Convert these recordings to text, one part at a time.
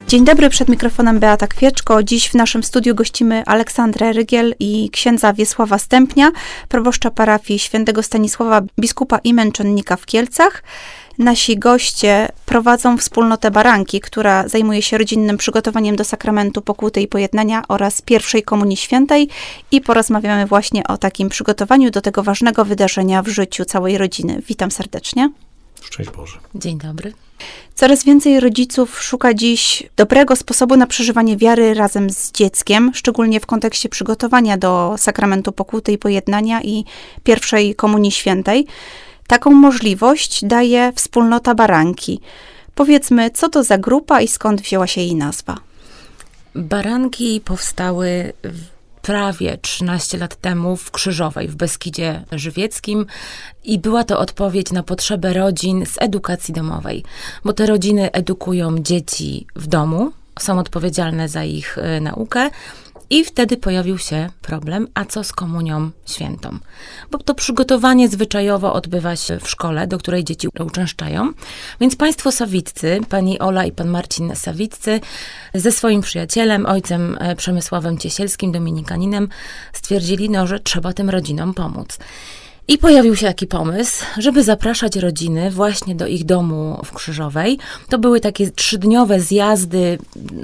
Dzień dobry, przed mikrofonem Beata Kwieczko. Dziś w naszym studiu gościmy Aleksandrę Rygiel i księdza Wiesława Stępnia, proboszcza parafii świętego Stanisława, biskupa i męczennika w Kielcach. Nasi goście prowadzą wspólnotę Baranki, która zajmuje się rodzinnym przygotowaniem do sakramentu pokuty i pojednania oraz pierwszej komunii świętej i porozmawiamy właśnie o takim przygotowaniu do tego ważnego wydarzenia w życiu całej rodziny. Witam serdecznie. Szczęść Boże. Dzień dobry. Coraz więcej rodziców szuka dziś dobrego sposobu na przeżywanie wiary razem z dzieckiem, szczególnie w kontekście przygotowania do sakramentu pokuty i pojednania i pierwszej komunii świętej. Taką możliwość daje wspólnota Baranki. Powiedzmy, co to za grupa i skąd wzięła się jej nazwa? Baranki powstały prawie 13 lat temu w Krzyżowej, w Beskidzie Żywieckim i była to odpowiedź na potrzebę rodzin z edukacji domowej, bo te rodziny edukują dzieci w domu, są odpowiedzialne za ich naukę i wtedy pojawił się problem, a co z komunią świętą? Bo to przygotowanie zwyczajowo odbywa się w szkole, do której dzieci uczęszczają, więc państwo Sawiccy, pani Ola i pan Marcin Sawiccy, ze swoim przyjacielem, ojcem Przemysławem Ciesielskim, dominikaninem, stwierdzili, że trzeba tym rodzinom pomóc. I pojawił się taki pomysł, żeby zapraszać rodziny właśnie do ich domu w Krzyżowej. To były takie 3-dniowe zjazdy,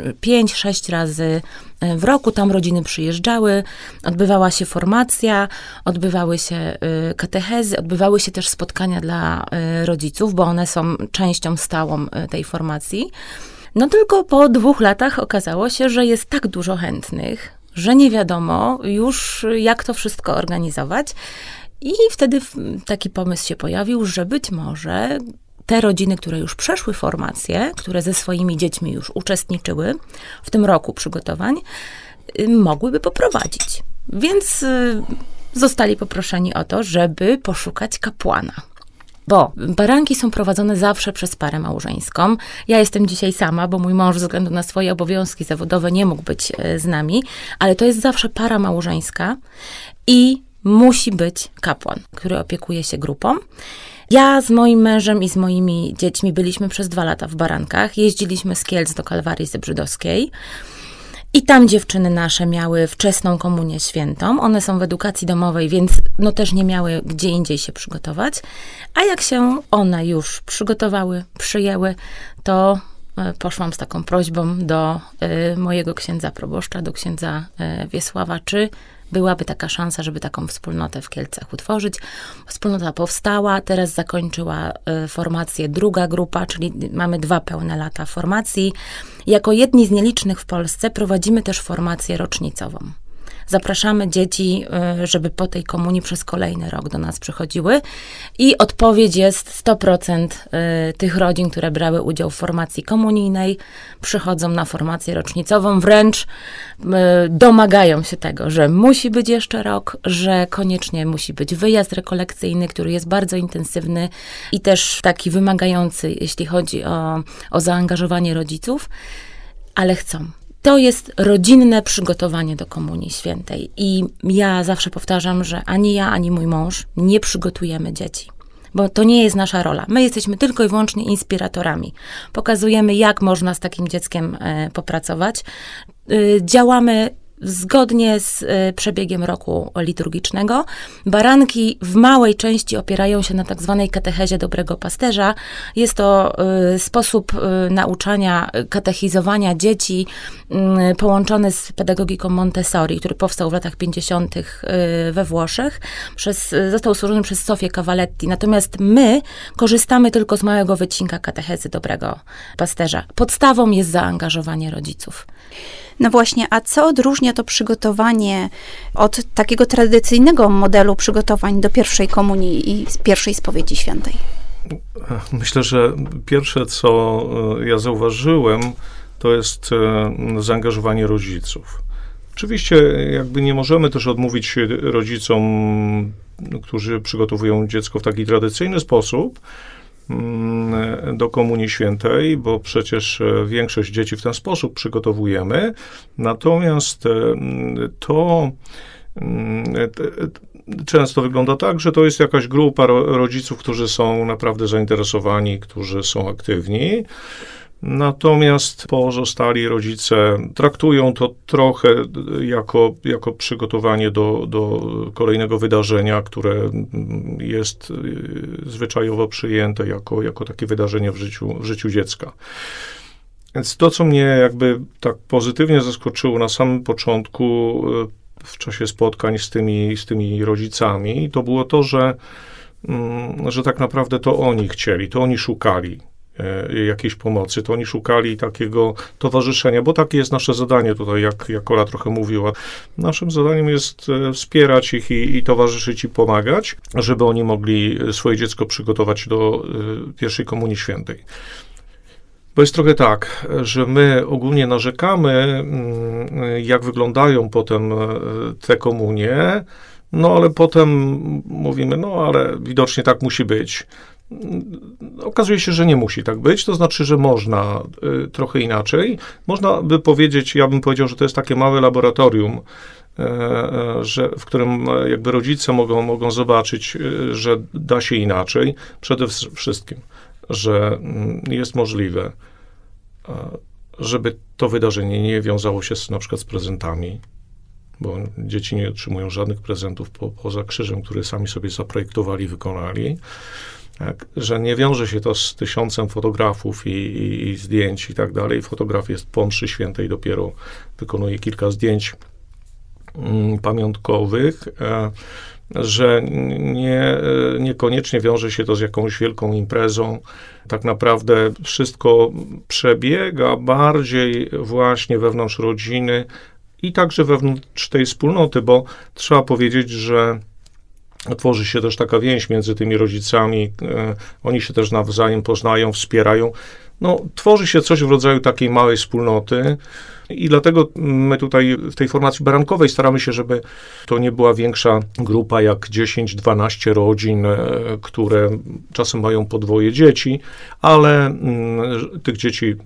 5-6 razy w roku. Tam rodziny przyjeżdżały, odbywała się formacja, odbywały się katechezy, odbywały się też spotkania dla rodziców, bo one są częścią stałą tej formacji. No tylko po 2 latach okazało się, że jest tak dużo chętnych, że nie wiadomo już, jak to wszystko organizować. I wtedy taki pomysł się pojawił, że być może te rodziny, które już przeszły formację, które ze swoimi dziećmi już uczestniczyły w tym roku przygotowań, mogłyby poprowadzić. Więc zostali poproszeni o to, żeby poszukać kapłana. Bo baranki są prowadzone zawsze przez parę małżeńską. Ja jestem dzisiaj sama, bo mój mąż ze względu na swoje obowiązki zawodowe nie mógł być z nami, ale to jest zawsze para małżeńska i musi być kapłan, który opiekuje się grupą. Ja z moim mężem i z moimi dziećmi byliśmy przez 2 lata w Barankach. Jeździliśmy z Kielc do Kalwarii Zebrzydowskiej. I tam dziewczyny nasze miały wczesną komunię świętą. One są w edukacji domowej, więc też nie miały gdzie indziej się przygotować. A jak się one już przygotowały, przyjęły, to poszłam z taką prośbą do mojego księdza proboszcza, do księdza Wiesława, czy byłaby taka szansa, żeby taką wspólnotę w Kielcach utworzyć. Wspólnota powstała, teraz zakończyła formację druga grupa, czyli mamy 2 pełne lata formacji. Jako jedni z nielicznych w Polsce prowadzimy też formację rocznicową. Zapraszamy dzieci, żeby po tej komunii przez kolejny rok do nas przychodziły i odpowiedź jest 100% tych rodzin, które brały udział w formacji komunijnej, przychodzą na formację rocznicową, wręcz domagają się tego, że musi być jeszcze rok, że koniecznie musi być wyjazd rekolekcyjny, który jest bardzo intensywny i też taki wymagający, jeśli chodzi o zaangażowanie rodziców, ale chcą. To jest rodzinne przygotowanie do Komunii Świętej. I ja zawsze powtarzam, że ani ja, ani mój mąż nie przygotujemy dzieci. Bo to nie jest nasza rola. My jesteśmy tylko i wyłącznie inspiratorami. Pokazujemy, jak można z takim dzieckiem popracować. Działamy zgodnie z przebiegiem roku liturgicznego. Baranki w małej części opierają się na tak zwanej katechezie dobrego pasterza. Jest to sposób nauczania, katechizowania dzieci połączony z pedagogiką Montessori, który powstał w latach 50. we Włoszech. Został stworzony przez Sofię Cavaletti. Natomiast my korzystamy tylko z małego wycinka katechezy dobrego pasterza. Podstawą jest zaangażowanie rodziców. No właśnie, a co odróżnia to przygotowanie od takiego tradycyjnego modelu przygotowań do pierwszej komunii i pierwszej spowiedzi świętej? Myślę, że pierwsze, co ja zauważyłem, to jest zaangażowanie rodziców. Oczywiście jakby nie możemy też odmówić rodzicom, którzy przygotowują dziecko w taki tradycyjny sposób do Komunii Świętej, bo przecież większość dzieci w ten sposób przygotowujemy. Natomiast to często wygląda tak, że to jest jakaś grupa rodziców, którzy są naprawdę zainteresowani, którzy są aktywni. Natomiast pozostali rodzice traktują to trochę jako przygotowanie do kolejnego wydarzenia, które jest zwyczajowo przyjęte jako takie wydarzenie w życiu dziecka. Więc to, co mnie jakby tak pozytywnie zaskoczyło na samym początku w czasie spotkań z tymi rodzicami, to było to, że tak naprawdę to oni chcieli, to oni szukali jakiejś pomocy, to oni szukali takiego towarzyszenia, bo takie jest nasze zadanie tutaj, jak Ola trochę mówiła. Naszym zadaniem jest wspierać ich i towarzyszyć i pomagać, żeby oni mogli swoje dziecko przygotować do pierwszej Komunii Świętej. Bo jest trochę tak, że my ogólnie narzekamy, jak wyglądają potem te komunie, no ale potem mówimy, no ale widocznie tak musi być. Okazuje się, że nie musi tak być, to znaczy, że można trochę inaczej. Można by powiedzieć, ja bym powiedział, że to jest takie małe laboratorium, w którym jakby rodzice mogą zobaczyć, że da się inaczej. Przede wszystkim, że jest możliwe, żeby to wydarzenie nie wiązało się na przykład z prezentami, bo dzieci nie otrzymują żadnych prezentów poza krzyżem, który sami sobie zaprojektowali, wykonali. Tak, że nie wiąże się to z 1000 fotografów i zdjęć i tak dalej. Fotograf jest po mszy świętej, dopiero wykonuje kilka zdjęć pamiątkowych, że niekoniecznie wiąże się to z jakąś wielką imprezą. Tak naprawdę wszystko przebiega bardziej właśnie wewnątrz rodziny i także wewnątrz tej wspólnoty, bo trzeba powiedzieć, że tworzy się też taka więź między tymi rodzicami, oni się też nawzajem poznają, wspierają. No, tworzy się coś w rodzaju takiej małej wspólnoty i dlatego my tutaj w tej formacji barankowej staramy się, żeby to nie była większa grupa jak 10-12 rodzin, które czasem mają po 2 dzieci, ale tych dzieci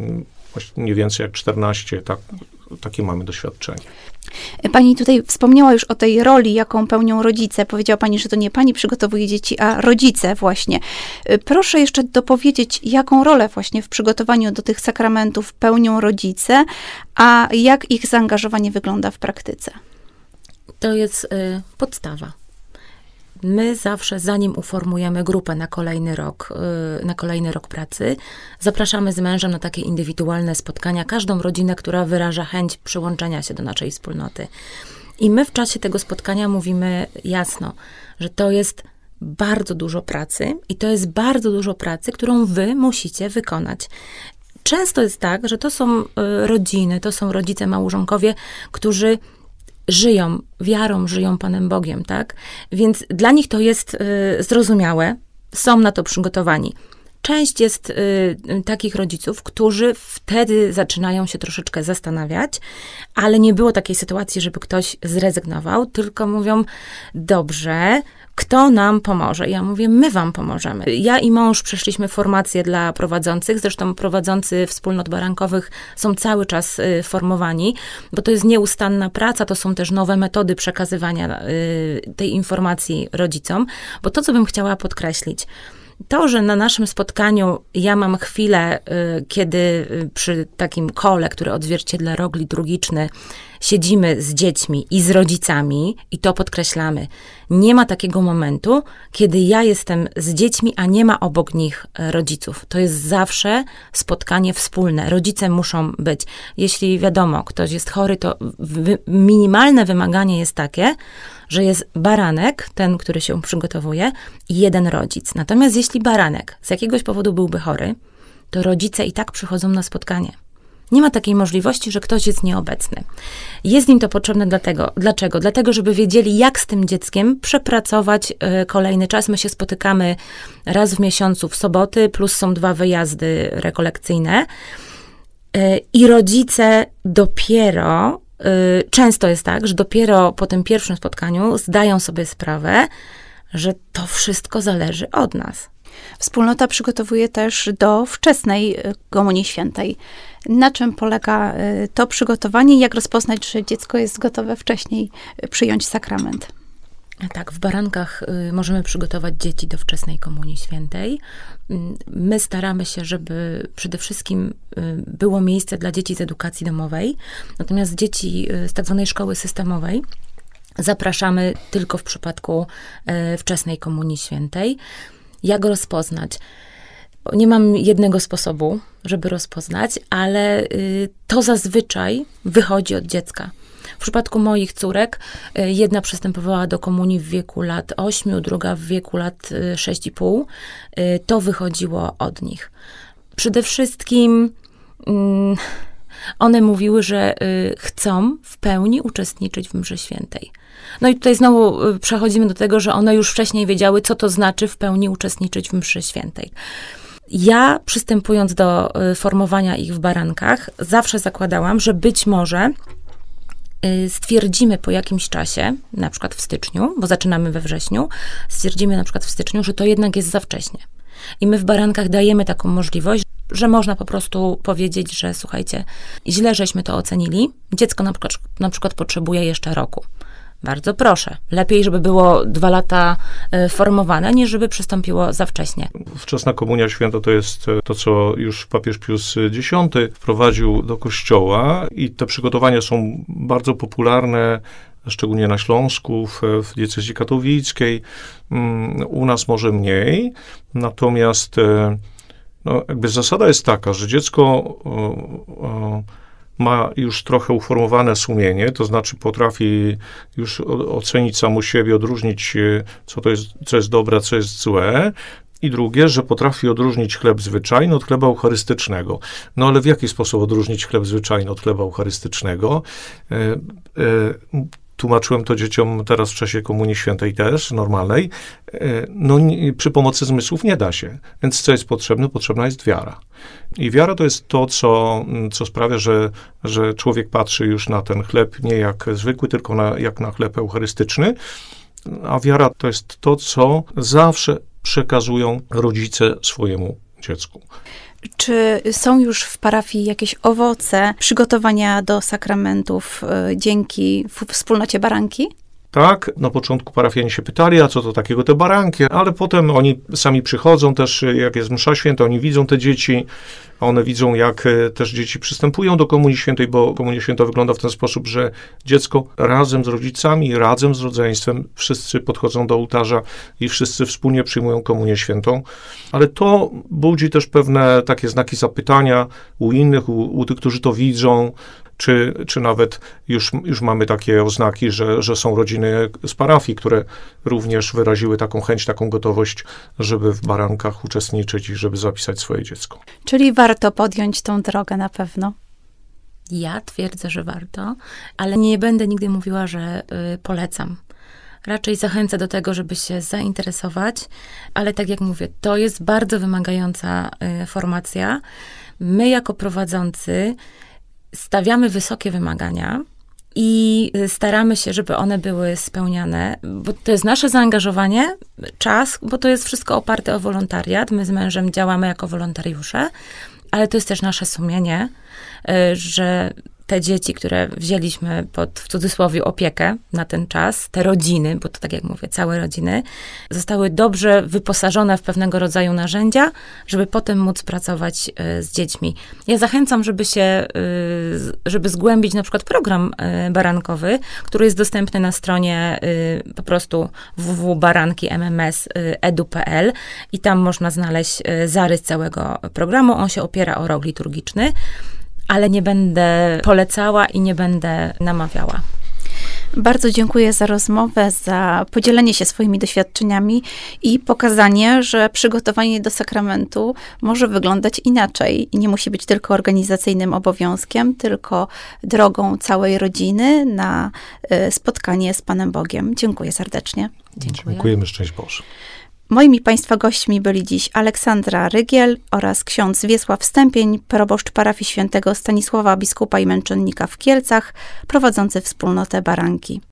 nie więcej jak 14, takie mamy doświadczenie. Pani tutaj wspomniała już o tej roli, jaką pełnią rodzice. Powiedziała pani, że to nie pani przygotowuje dzieci, a rodzice właśnie. Proszę jeszcze dopowiedzieć, jaką rolę właśnie w przygotowaniu do tych sakramentów pełnią rodzice, a jak ich zaangażowanie wygląda w praktyce? To jest podstawa. My zawsze, zanim uformujemy grupę na kolejny rok pracy, zapraszamy z mężem na takie indywidualne spotkania każdą rodzinę, która wyraża chęć przyłączenia się do naszej wspólnoty. I my w czasie tego spotkania mówimy jasno, że to jest bardzo dużo pracy i to jest bardzo dużo pracy, którą wy musicie wykonać. Często jest tak, że to są rodziny, to są rodzice, małżonkowie, którzy żyją wiarą, żyją Panem Bogiem, tak? Więc dla nich to jest zrozumiałe, są na to przygotowani. Część jest takich rodziców, którzy wtedy zaczynają się troszeczkę zastanawiać, ale nie było takiej sytuacji, żeby ktoś zrezygnował, tylko mówią, dobrze, kto nam pomoże? Ja mówię, my wam pomożemy. Ja i mąż przeszliśmy formację dla prowadzących, zresztą prowadzący wspólnot barankowych są cały czas formowani, bo to jest nieustanna praca, to są też nowe metody przekazywania tej informacji rodzicom, bo to, co bym chciała podkreślić, to, że na naszym spotkaniu ja mam chwilę, kiedy przy takim kole, które odzwierciedla rok liturgiczny, siedzimy z dziećmi i z rodzicami i to podkreślamy. Nie ma takiego momentu, kiedy ja jestem z dziećmi, a nie ma obok nich rodziców. To jest zawsze spotkanie wspólne. Rodzice muszą być. Jeśli wiadomo, ktoś jest chory, to minimalne wymaganie jest takie, że jest baranek, ten, który się przygotowuje, i jeden rodzic. Natomiast jeśli baranek z jakiegoś powodu byłby chory, to rodzice i tak przychodzą na spotkanie. Nie ma takiej możliwości, że ktoś jest nieobecny. Jest im to potrzebne dlaczego? Dlatego, żeby wiedzieli, jak z tym dzieckiem przepracować kolejny czas. My się spotykamy raz w miesiącu w soboty, plus są 2 wyjazdy rekolekcyjne. I rodzice dopiero, często jest tak, że dopiero po tym pierwszym spotkaniu zdają sobie sprawę, że to wszystko zależy od nas. Wspólnota przygotowuje też do wczesnej Komunii Świętej. Na czym polega to przygotowanie i jak rozpoznać, że dziecko jest gotowe wcześniej przyjąć sakrament? Tak, w Barankach możemy przygotować dzieci do wczesnej Komunii Świętej. My staramy się, żeby przede wszystkim było miejsce dla dzieci z edukacji domowej, natomiast dzieci z tak zwanej szkoły systemowej zapraszamy tylko w przypadku wczesnej Komunii Świętej. Jak rozpoznać? Nie mam jednego sposobu, żeby rozpoznać, ale to zazwyczaj wychodzi od dziecka. W przypadku moich córek, jedna przystępowała do komunii w wieku lat 8, druga w wieku lat 6,5. To wychodziło od nich. Przede wszystkim one mówiły, że chcą w pełni uczestniczyć w mszy świętej. No i tutaj znowu przechodzimy do tego, że one już wcześniej wiedziały, co to znaczy w pełni uczestniczyć w mszy świętej. Ja, przystępując do formowania ich w Barankach, zawsze zakładałam, że być może stwierdzimy po jakimś czasie, na przykład w styczniu, bo zaczynamy we wrześniu, stwierdzimy na przykład w styczniu, że to jednak jest za wcześnie. I my w Barankach dajemy taką możliwość, że można po prostu powiedzieć, że słuchajcie, źle żeśmy to ocenili, dziecko na przykład potrzebuje jeszcze roku. Bardzo proszę. Lepiej, żeby było 2 lata formowane, niż żeby przystąpiło za wcześnie. Wczesna Komunia Święta to jest to, co już papież Pius X wprowadził do Kościoła i te przygotowania są bardzo popularne, szczególnie na Śląsku, w diecezji katowickiej. U nas może mniej, natomiast jakby zasada jest taka, że dziecko ma już trochę uformowane sumienie, to znaczy potrafi już ocenić samo siebie, odróżnić, co jest dobre, co jest złe. I drugie, że potrafi odróżnić chleb zwyczajny od chleba eucharystycznego. No ale w jaki sposób odróżnić chleb zwyczajny od chleba eucharystycznego? Tłumaczyłem to dzieciom teraz w czasie Komunii Świętej też, normalnej. Przy pomocy zmysłów nie da się. Więc co jest potrzebne? Potrzebna jest wiara. I wiara to jest to, co sprawia, że człowiek patrzy już na ten chleb nie jak zwykły, tylko jak na chleb eucharystyczny. A wiara to jest to, co zawsze przekazują rodzice swojemu dziecku. Czy są już w parafii jakieś owoce przygotowania do sakramentów dzięki wspólnocie Baranki? Tak, na początku parafianie się pytali, a co to takiego te baranki, ale potem oni sami przychodzą też, jak jest msza święta, oni widzą te dzieci, one widzą, jak też dzieci przystępują do Komunii Świętej, bo Komunia Święta wygląda w ten sposób, że dziecko razem z rodzicami, razem z rodzeństwem, wszyscy podchodzą do ołtarza i wszyscy wspólnie przyjmują Komunię Świętą, ale to budzi też pewne takie znaki zapytania u innych, u tych, którzy to widzą, czy nawet już mamy takie oznaki, że są rodziny z parafii, które również wyraziły taką chęć, taką gotowość, żeby w Barankach uczestniczyć i żeby zapisać swoje dziecko. Czyli warto podjąć tą drogę na pewno. Ja twierdzę, że warto, ale nie będę nigdy mówiła, że polecam. Raczej zachęcę do tego, żeby się zainteresować, ale tak jak mówię, to jest bardzo wymagająca formacja. My jako prowadzący stawiamy wysokie wymagania i staramy się, żeby one były spełniane, bo to jest nasze zaangażowanie, czas, bo to jest wszystko oparte o wolontariat. My z mężem działamy jako wolontariusze, ale to jest też nasze sumienie, że te dzieci, które wzięliśmy pod, w cudzysłowie, opiekę na ten czas, te rodziny, bo to tak jak mówię, całe rodziny, zostały dobrze wyposażone w pewnego rodzaju narzędzia, żeby potem móc pracować z dziećmi. Ja zachęcam, żeby zgłębić na przykład program barankowy, który jest dostępny na stronie po prostu www.baranki.mms.edu.pl i tam można znaleźć zarys całego programu. On się opiera o rok liturgiczny, ale nie będę polecała i nie będę namawiała. Bardzo dziękuję za rozmowę, za podzielenie się swoimi doświadczeniami i pokazanie, że przygotowanie do sakramentu może wyglądać inaczej i nie musi być tylko organizacyjnym obowiązkiem, tylko drogą całej rodziny na spotkanie z Panem Bogiem. Dziękuję serdecznie. Dziękujemy, szczęść Boże. Moimi Państwa gośćmi byli dziś Aleksandra Rygiel oraz ksiądz Wiesław Stępień, proboszcz parafii świętego Stanisława biskupa i męczennika w Kielcach, prowadzący wspólnotę Baranki.